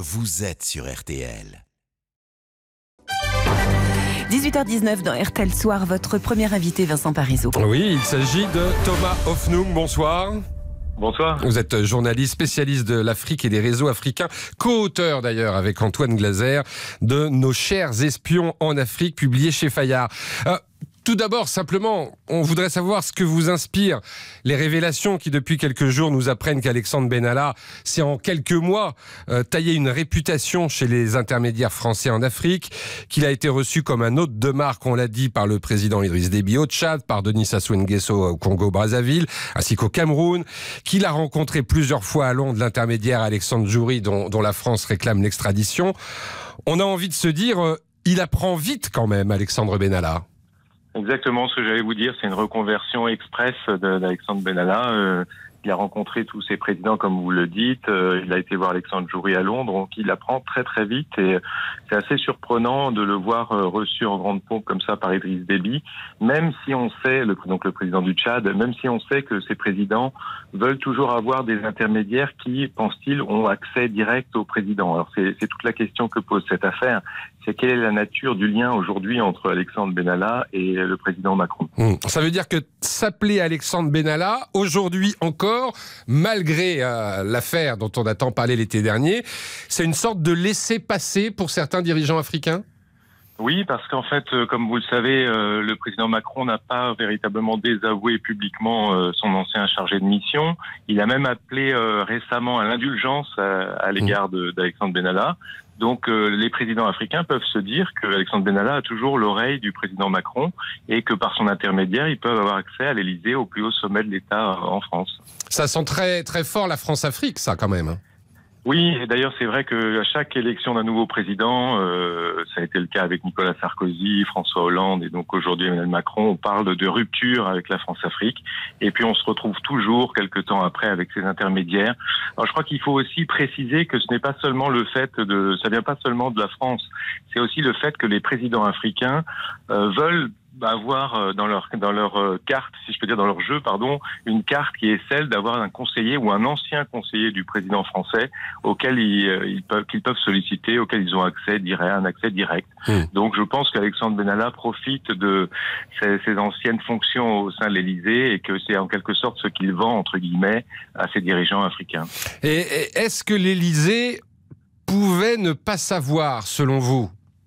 vous êtes sur RTL. 18h19 dans RTL Soir, votre premier invité Vincent Parisot. Oui, il s'agit de Thomas Hoffnung, bonsoir. Bonsoir. Vous êtes journaliste, spécialiste de l'Afrique et des réseaux africains, co-auteur d'ailleurs avec Antoine Glaser de Nos chers espions en Afrique, publié chez Fayard. Tout d'abord, simplement, on voudrait savoir ce que vous inspire les révélations qui, depuis quelques jours, nous apprennent qu'Alexandre Benalla s'est en quelques mois taillé une réputation chez les intermédiaires français en Afrique, qu'il a été reçu comme un hôte de marque, on l'a dit, par le président Idriss Déby au Tchad, par Denis Sassou Nguesso au Congo-Brazzaville, ainsi qu'au Cameroun, qu'il a rencontré plusieurs fois à Londres l'intermédiaire Alexandre Djouri, dont la France réclame l'extradition. On a envie de se dire, il apprend vite quand même, Alexandre Benalla. Exactement ce que j'allais vous dire, c'est une reconversion express d'Alexandre Benalla. Il a rencontré tous ses présidents, comme vous le dites. Il a été voir Alexandre Djouri à Londres, donc il apprend très très vite. Et c'est assez surprenant de le voir reçu en grande pompe comme ça par Idriss Déby, même si on sait, donc le président du Tchad, même si on sait que ces présidents veulent toujours avoir des intermédiaires qui, pense-t-il, ont accès direct au président. Alors c'est toute la question que pose cette affaire. C'est quelle est la nature du lien aujourd'hui entre Alexandre Benalla et le président Macron. Ça veut dire que s'appeler Alexandre Benalla, aujourd'hui encore, malgré l'affaire dont on a tant parlé l'été dernier, c'est une sorte de laisser-passer pour certains dirigeants africains ? Oui, parce qu'en fait, comme vous le savez, le président Macron n'a pas véritablement désavoué publiquement son ancien chargé de mission. Il a même appelé récemment à l'indulgence à l'égard d'Alexandre Benalla. Donc les présidents africains peuvent se dire que Alexandre Benalla a toujours l'oreille du président Macron et que par son intermédiaire, ils peuvent avoir accès à l'Élysée, au plus haut sommet de l'État en France. Ça sent très, très fort la France-Afrique, ça, quand même. Oui, et d'ailleurs c'est vrai qu'à chaque élection d'un nouveau président, ça a été le cas avec Nicolas Sarkozy, François Hollande et donc aujourd'hui Emmanuel Macron, on parle de rupture avec la France-Afrique et puis on se retrouve toujours quelques temps après avec ces intermédiaires. Alors je crois qu'il faut aussi préciser que ce n'est pas seulement ça vient pas seulement de la France, c'est aussi le fait que les présidents africains veulent avoir dans leur carte, si je peux dire dans leur jeu, une carte qui est celle d'avoir un conseiller ou un ancien conseiller du président français auquel ils peuvent solliciter, auquel ils ont un accès direct. Donc je pense qu'Alexandre Benalla profite de ses anciennes fonctions au sein de l'Élysée et que c'est en quelque sorte ce qu'il vend, entre guillemets, à ses dirigeants africains. Et est-ce que l'Élysée pouvait ne pas savoir, selon vous ?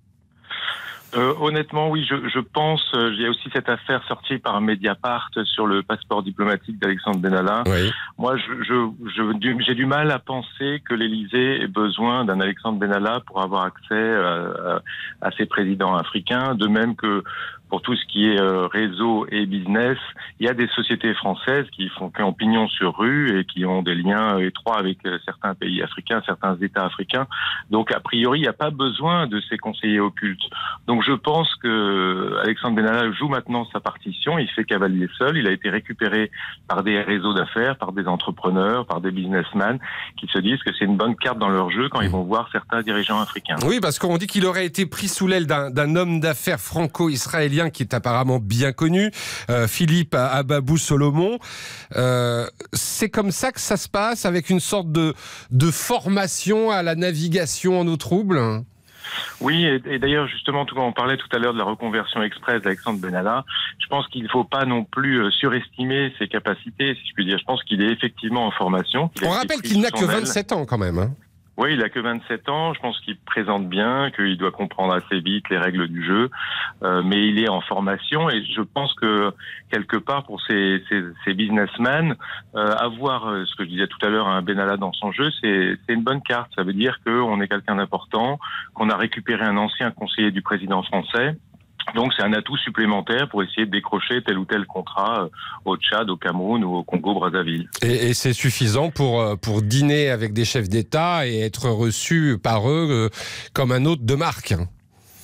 Honnêtement, oui, je pense. Il y a aussi cette affaire sortie par Mediapart sur le passeport diplomatique d'Alexandre Benalla. Oui. Moi, j'ai du mal à penser que l'Élysée ait besoin d'un Alexandre Benalla pour avoir accès à ses présidents africains. De même que pour tout ce qui est réseau et business, il y a des sociétés françaises qui ont pignon sur rue et qui ont des liens étroits avec certains pays africains, certains États africains. Donc, a priori, il n'y a pas besoin de ces conseillers occultes. Donc, je pense que Alexandre Benalla joue maintenant sa partition. Il fait cavalier seul. Il a été récupéré par des réseaux d'affaires, par des entrepreneurs, par des businessmen qui se disent que c'est une bonne carte dans leur jeu quand ils vont voir certains dirigeants africains. Oui, parce qu'on dit qu'il aurait été pris sous l'aile d'un homme d'affaires franco-israélien qui est apparemment bien connu, Philippe Ababou Solomon. C'est comme ça que ça se passe, avec une sorte de formation à la navigation en eau trouble ? Oui, et d'ailleurs, justement, on parlait tout à l'heure de la reconversion express d'Alexandre Benalla. Je pense qu'il ne faut pas non plus surestimer ses capacités, si je puis dire. Je pense qu'il est effectivement en formation. On rappelle qu'il n'a que 27 ans quand même. Oui, il a que 27 ans. Je pense qu'il présente bien, qu'il doit comprendre assez vite les règles du jeu. Mais il est en formation et je pense que quelque part pour ces businessmen, avoir ce que je disais tout à l'heure, un Benalla dans son jeu, c'est une bonne carte. Ça veut dire qu'on est quelqu'un d'important, qu'on a récupéré un ancien conseiller du président français. Donc c'est un atout supplémentaire pour essayer de décrocher tel ou tel contrat au Tchad, au Cameroun ou au Congo-Brazzaville. Et c'est suffisant pour dîner avec des chefs d'État et être reçu par eux comme un hôte de marque ?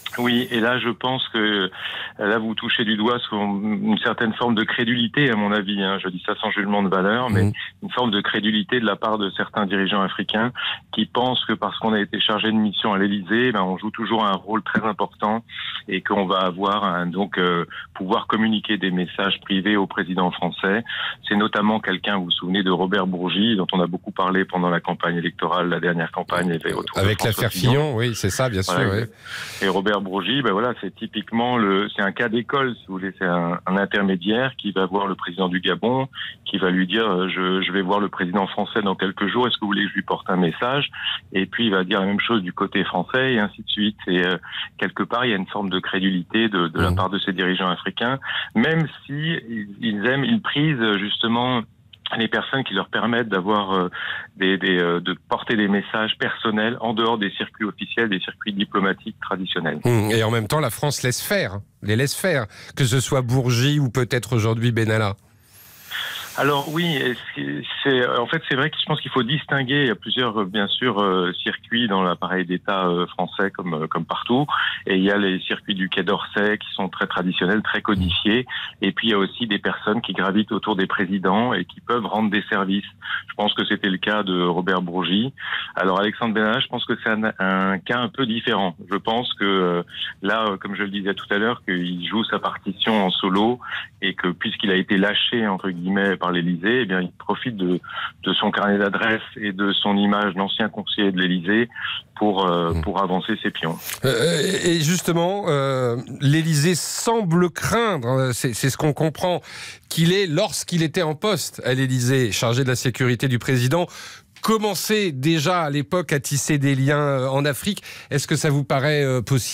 Oui, et là, je pense que là, vous touchez du doigt sur une certaine forme de crédulité, à mon avis. Je dis ça sans jugement de valeur, mais une forme de crédulité de la part de certains dirigeants africains qui pensent que parce qu'on a été chargé de mission à l'Élysée, on joue toujours un rôle très important et qu'on va avoir pouvoir communiquer des messages privés au président français. C'est notamment quelqu'un, vous vous souvenez de Robert Bourgi, dont on a beaucoup parlé pendant la campagne électorale, la dernière campagne. Avec l'affaire Fillon, oui, c'est ça, bien sûr. Voilà, oui. Et Robert Bourgi, c'est typiquement c'est un cas d'école, si vous voulez, c'est un intermédiaire qui va voir le président du Gabon, qui va lui dire je vais voir le président français dans quelques jours, est-ce que vous voulez que je lui porte un message? Et puis il va dire la même chose du côté français et ainsi de suite. Et quelque part il y a une forme de crédulité de la part de ces dirigeants africains, même si ils prisent justement les personnes qui leur permettent d'avoir de porter des messages personnels en dehors des circuits officiels, des circuits diplomatiques traditionnels. Et en même temps, la France les laisse faire, que ce soit Bourgi ou peut-être aujourd'hui Benalla. Alors oui, en fait c'est vrai que je pense qu'il faut distinguer. Il y a plusieurs bien sûr circuits dans l'appareil d'État français comme partout, et il y a les circuits du Quai d'Orsay qui sont très traditionnels, très codifiés, et puis il y a aussi des personnes qui gravitent autour des présidents et qui peuvent rendre des services. Je pense que c'était le cas de Robert Bourgi. Alors Alexandre Benalla, je pense que c'est un cas un peu différent. Je pense que là, comme je le disais tout à l'heure, qu'il joue sa partition en solo et que puisqu'il a été lâché entre guillemets par l'Élysée, il profite de son carnet d'adresses et de son image d'ancien conseiller de l'Élysée pour avancer ses pions. Et justement, l'Élysée semble craindre, c'est ce qu'on comprend, lorsqu'il était en poste à l'Élysée, chargé de la sécurité du président, commençait déjà à l'époque à tisser des liens en Afrique. Est-ce que ça vous paraît possible ?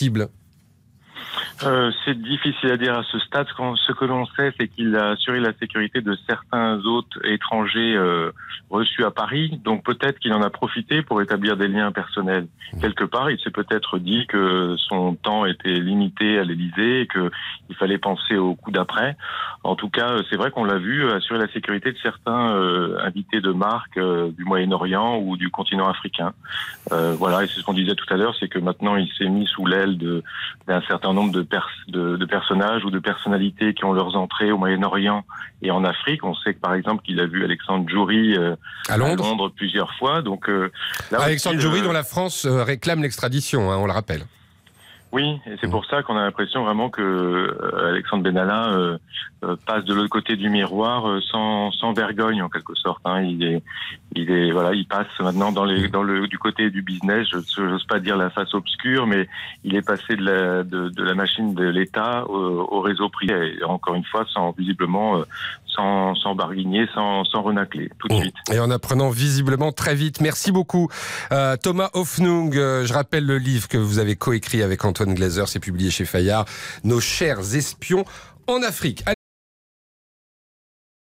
C'est difficile à dire à ce stade. Ce que l'on sait, c'est qu'il a assuré la sécurité de certains autres étrangers reçus à Paris. Donc peut-être qu'il en a profité pour établir des liens personnels. Quelque part, il s'est peut-être dit que son temps était limité à l'Élysée et qu'il fallait penser au coup d'après. En tout cas, c'est vrai qu'on l'a vu assurer la sécurité de certains invités de marque du Moyen-Orient ou du continent africain. Voilà, et c'est ce qu'on disait tout à l'heure, c'est que maintenant il s'est mis sous l'aile d'un certain nombre de personnages ou de personnalités qui ont leurs entrées au Moyen-Orient et en Afrique. On sait que par exemple qu'il a vu Alexandre Djouri à Londres plusieurs fois. Donc là Alexandre Djouri dont la France réclame l'extradition, on le rappelle. Oui, et c'est pour ça qu'on a l'impression vraiment que Alexandre Benalla passe de l'autre côté du miroir sans vergogne en quelque sorte. Il passe maintenant du côté du business. Je n'ose pas dire la face obscure, mais il est passé de la machine de l'État au réseau privé. Et encore une fois, sans barguigner, sans renacler, tout de suite. Et en apprenant visiblement très vite. Merci beaucoup. Thomas Hoffnung, je rappelle le livre que vous avez coécrit avec Antoine Glaser, c'est publié chez Fayard, Nos chers espions en Afrique. Allez.